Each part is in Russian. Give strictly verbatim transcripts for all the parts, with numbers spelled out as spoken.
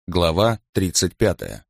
Глава тридцать пятая.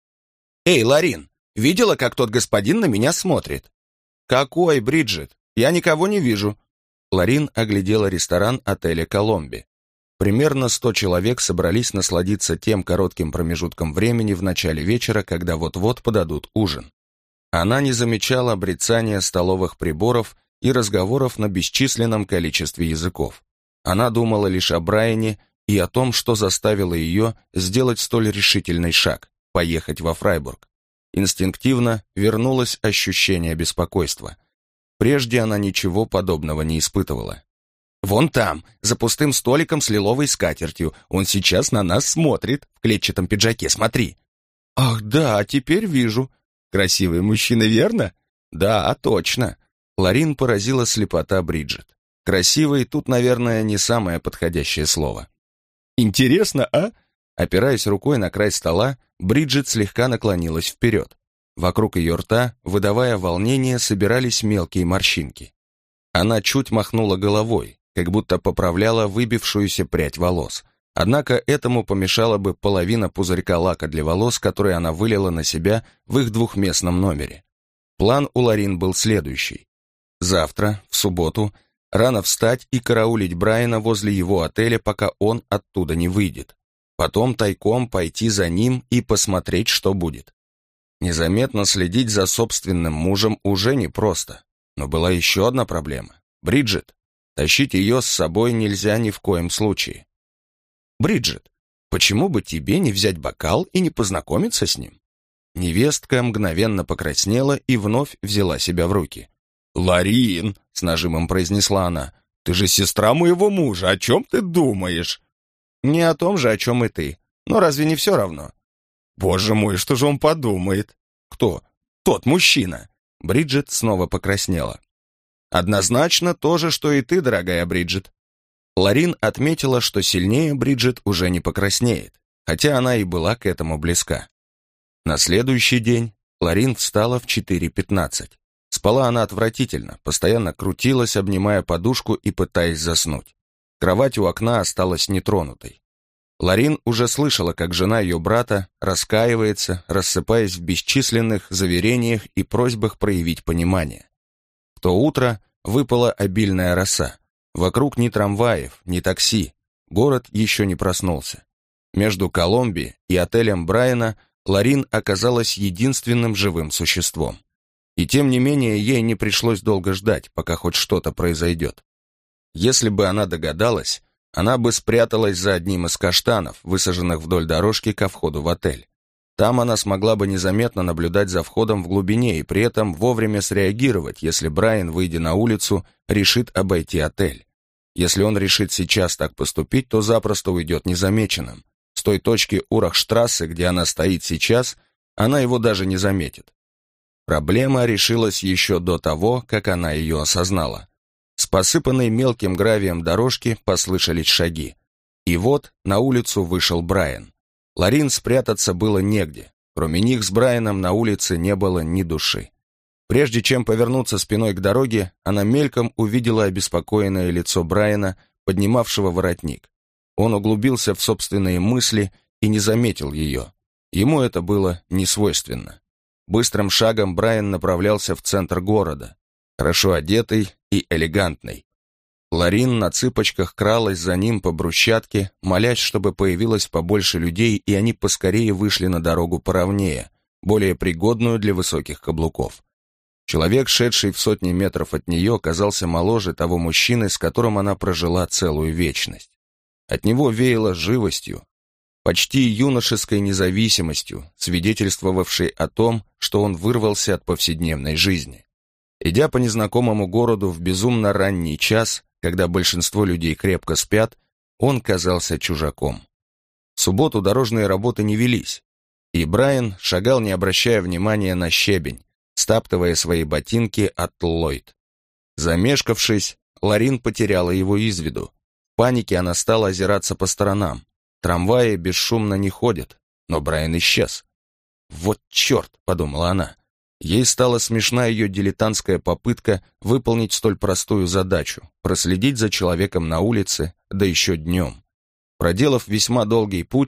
«Эй, Ларин, видела, как тот господин на меня смотрит?» «Какой, Бриджит? Я никого не вижу». Ларин оглядела ресторан отеля «Коломби». Примерно сто человек собрались насладиться тем коротким промежутком времени в начале вечера, когда вот-вот подадут ужин. Она не замечала брецания столовых приборов и разговоров на бесчисленном количестве языков. Она думала лишь о Брайане и о том, что заставило ее сделать столь решительный шаг – поехать во Фрайбург. Инстинктивно вернулось ощущение беспокойства. Прежде она ничего подобного не испытывала. «Вон там, за пустым столиком с лиловой скатертью, он сейчас на нас смотрит, в клетчатом пиджаке, смотри». «Ах да, теперь вижу. Красивый мужчина, верно?» «Да, точно». Ларин поразила слепота Бриджит. «Красивый» тут, наверное, не самое подходящее слово. «Интересно, а?» Опираясь рукой на край стола, Бриджит слегка наклонилась вперед. Вокруг ее рта, выдавая волнение, собирались мелкие морщинки. Она чуть махнула головой, как будто поправляла выбившуюся прядь волос. Однако этому помешала бы половина пузырька лака для волос, который она вылила на себя в их двухместном номере. План у Ларин был следующий. Завтра, в субботу, рано встать и караулить Брайана возле его отеля, пока он оттуда не выйдет. Потом тайком пойти за ним и посмотреть, что будет. Незаметно следить за собственным мужем уже непросто. Но была еще одна проблема. Бриджит. Тащить ее с собой нельзя ни в коем случае. «Бриджит, почему бы тебе не взять бокал и не познакомиться с ним?» Невестка мгновенно покраснела и вновь взяла себя в руки. «Ларин!» — с нажимом произнесла она. «Ты же сестра моего мужа, о чем ты думаешь?» «Не о том же, о чем и ты. Но разве не все равно?» «Боже мой, что же он подумает?» «Кто?» «Тот мужчина!» Бриджит снова покраснела. «Однозначно то же, что и ты, дорогая Бриджит». Ларин отметила, что сильнее Бриджит уже не покраснеет, хотя она и была к этому близка. На следующий день Ларин встала в четыре пятнадцать. Спала она отвратительно, постоянно крутилась, обнимая подушку и пытаясь заснуть. Кровать у окна осталась нетронутой. Ларин уже слышала, как жена ее брата раскаивается, рассыпаясь в бесчисленных заверениях и просьбах проявить понимание. В то утро выпала обильная роса. Вокруг ни трамваев, ни такси. Город еще не проснулся. Между Коломби и отелем Брайана Ларин оказалась единственным живым существом. И тем не менее ей не пришлось долго ждать, пока хоть что-то произойдет. Если бы она догадалась, она бы спряталась за одним из каштанов, высаженных вдоль дорожки ко входу в отель. Там она смогла бы незаметно наблюдать за входом в глубине и при этом вовремя среагировать, если Брайан, выйдя на улицу, решит обойти отель. Если он решит сейчас так поступить, то запросто уйдет незамеченным. С той точки Урахштрассе, где она стоит сейчас, она его даже не заметит. Проблема решилась еще до того, как она ее осознала. С посыпанной мелким гравием дорожки послышались шаги. И вот на улицу вышел Брайан. Ларин спрятаться было негде. Кроме них с Брайаном на улице не было ни души. Прежде чем повернуться спиной к дороге, она мельком увидела обеспокоенное лицо Брайана, поднимавшего воротник. Он углубился в собственные мысли и не заметил ее. Ему это было несвойственно. Быстрым шагом Брайан направлялся в центр города, хорошо одетый и элегантный. Ларин на цыпочках кралась за ним по брусчатке, молясь, чтобы появилось побольше людей, и они поскорее вышли на дорогу поровнее, более пригодную для высоких каблуков. Человек, шедший в сотни метров от нее, казался моложе того мужчины, с которым она прожила целую вечность. От него веяло живостью, почти юношеской независимостью, свидетельствовавшей о том, что он вырвался от повседневной жизни. Идя по незнакомому городу в безумно ранний час, когда большинство людей крепко спят, он казался чужаком. В субботу дорожные работы не велись, и Брайан шагал, не обращая внимания на щебень, стаптывая свои ботинки от Ллойд. Замешкавшись, Ларин потеряла его из виду. В панике она стала озираться по сторонам. Трамваи бесшумно не ходят, но Брайан исчез. «Вот черт!» — подумала она. Ей стала смешна ее дилетантская попытка выполнить столь простую задачу — проследить за человеком на улице, да еще днем. Проделав весьма долгий путь,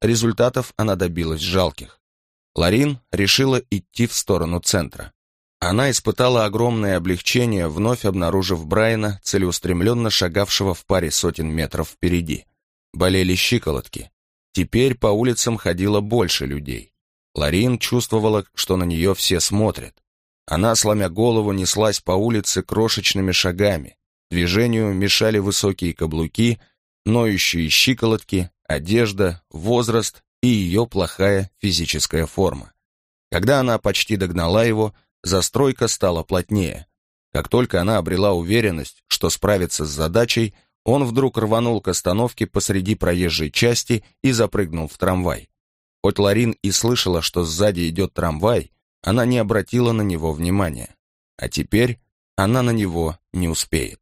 результатов она добилась жалких. Ларин решила идти в сторону центра. Она испытала огромное облегчение, вновь обнаружив Брайана, целеустремленно шагавшего в паре сотен метров впереди. Болели щиколотки. Теперь по улицам ходило больше людей. Ларин чувствовала, что на нее все смотрят. Она, сломя голову, неслась по улице крошечными шагами. Движению мешали высокие каблуки, ноющие щиколотки, одежда, возраст и ее плохая физическая форма. Когда она почти догнала его, застройка стала плотнее. Как только она обрела уверенность, что справится с задачей, он вдруг рванул к остановке посреди проезжей части и запрыгнул в трамвай. Хоть Ларин и слышала, что сзади идет трамвай, она не обратила на него внимания. А теперь она на него не успеет.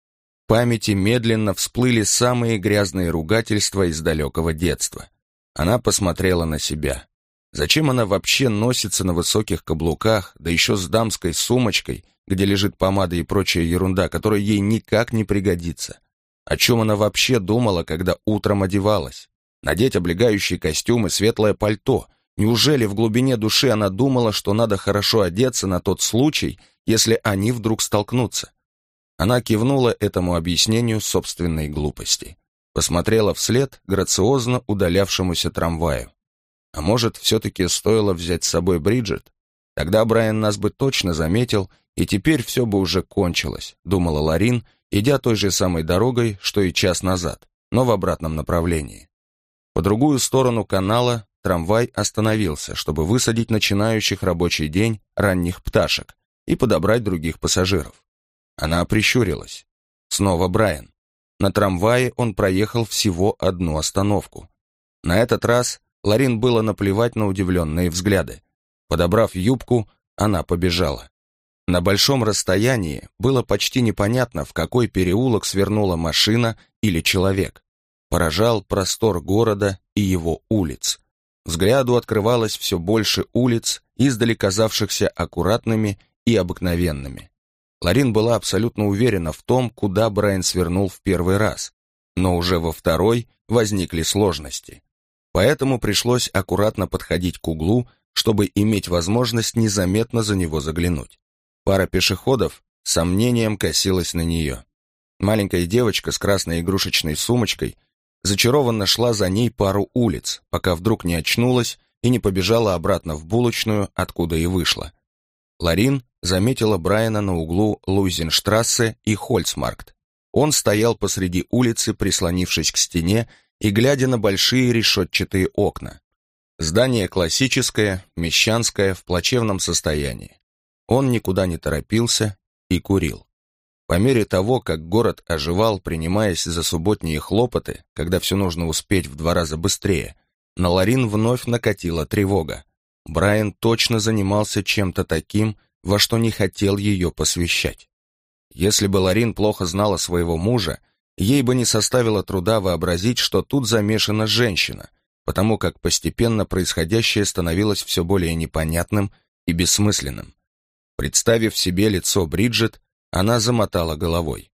В памяти медленно всплыли самые грязные ругательства из далекого детства. Она посмотрела на себя. Зачем она вообще носится на высоких каблуках, да еще с дамской сумочкой, где лежит помада и прочая ерунда, которая ей никак не пригодится? О чем она вообще думала, когда утром одевалась? Надеть облегающий костюм и светлое пальто. Неужели в глубине души она думала, что надо хорошо одеться на тот случай, если они вдруг столкнутся? Она кивнула этому объяснению собственной глупости. Посмотрела вслед грациозно удалявшемуся трамваю. А может, все-таки стоило взять с собой Бриджит? Тогда Брайан нас бы точно заметил, и теперь все бы уже кончилось, думала Ларин, идя той же самой дорогой, что и час назад, но в обратном направлении. По другую сторону канала трамвай остановился, чтобы высадить начинающих рабочий день ранних пташек и подобрать других пассажиров. Она прищурилась. Снова Брайан. На трамвае он проехал всего одну остановку. На этот раз Ларин было наплевать на удивленные взгляды. Подобрав юбку, она побежала. На большом расстоянии было почти непонятно, в какой переулок свернула машина или человек. Поражал простор города и его улиц. Взгляду открывалось все больше улиц, издали казавшихся аккуратными и обыкновенными. Ларин была абсолютно уверена в том, куда Брайан свернул в первый раз, но уже во второй возникли сложности. Поэтому пришлось аккуратно подходить к углу, чтобы иметь возможность незаметно за него заглянуть. Пара пешеходов с сомнением косилась на нее. Маленькая девочка с красной игрушечной сумочкой зачарованно шла за ней пару улиц, пока вдруг не очнулась и не побежала обратно в булочную, откуда и вышла. Ларин заметила Брайана на углу Луизенштрассе и Хольцмаркт. Он стоял посреди улицы, прислонившись к стене и глядя на большие решетчатые окна. Здание классическое, мещанское, в плачевном состоянии. Он никуда не торопился и курил. По мере того, как город оживал, принимаясь за субботние хлопоты, когда все нужно успеть в два раза быстрее, на Ларин вновь накатила тревога. Брайан точно занимался чем-то таким, во что не хотел ее посвящать. Если бы Ларин плохо знала своего мужа, ей бы не составило труда вообразить, что тут замешана женщина, потому как постепенно происходящее становилось все более непонятным и бессмысленным. Представив себе лицо Бриджит, она замотала головой.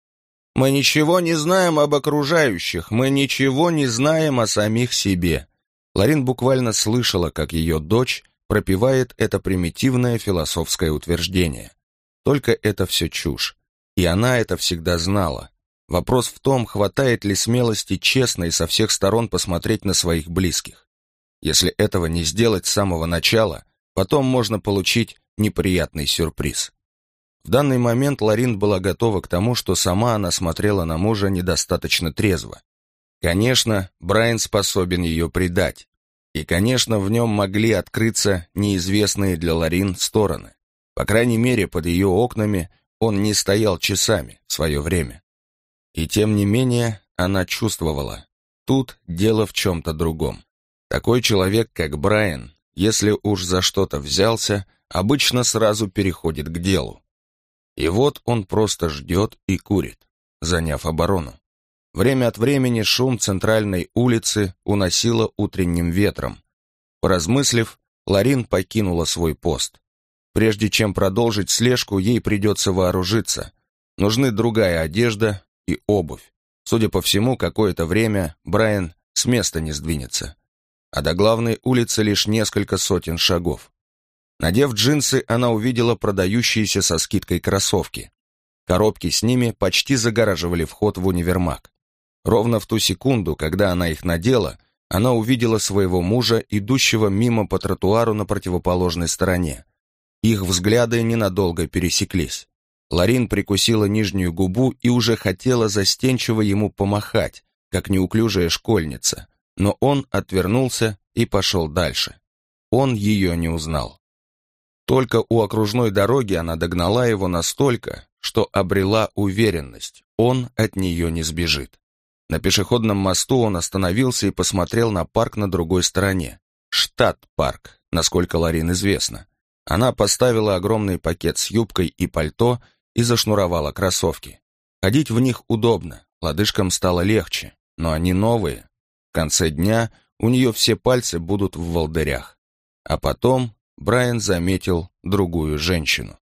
«Мы ничего не знаем об окружающих, мы ничего не знаем о самих себе». Ларин буквально слышала, как ее дочь пропевает это примитивное философское утверждение. Только это все чушь, и она это всегда знала. Вопрос в том, хватает ли смелости честно и со всех сторон посмотреть на своих близких. Если этого не сделать с самого начала, потом можно получить неприятный сюрприз. В данный момент Ларин была готова к тому, что сама она смотрела на мужа недостаточно трезво. Конечно, Брайан способен ее предать. И, конечно, в нем могли открыться неизвестные для Ларин стороны. По крайней мере, под ее окнами он не стоял часами в свое время. И тем не менее, она чувствовала, тут дело в чем-то другом. Такой человек, как Брайан, если уж за что-то взялся, обычно сразу переходит к делу. И вот он просто ждет и курит, заняв оборону. Время от времени шум центральной улицы уносило утренним ветром. Поразмыслив, Ларин покинула свой пост. Прежде чем продолжить слежку, ей придется вооружиться. Нужны другая одежда и обувь. Судя по всему, какое-то время Брайан с места не сдвинется. а до главной улицы лишь несколько сотен шагов. Надев джинсы, она увидела продающиеся со скидкой кроссовки. Коробки с ними почти загораживали вход в универмаг. Ровно в ту секунду, когда она их надела, она увидела своего мужа, идущего мимо по тротуару на противоположной стороне. Их взгляды ненадолго пересеклись. Лорин прикусила нижнюю губу и уже хотела застенчиво ему помахать, как неуклюжая школьница, но он отвернулся и пошел дальше. Он ее не узнал. Только у окружной дороги она догнала его настолько, что обрела уверенность, он от нее не сбежит. На пешеходном мосту он остановился и посмотрел на парк на другой стороне. Штат-парк, насколько Лорин известно. Она поставила огромный пакет с юбкой и пальто и зашнуровала кроссовки. Ходить в них удобно, лодыжкам стало легче, но они новые. В конце дня у нее все пальцы будут в волдырях. А потом Брайан заметил другую женщину.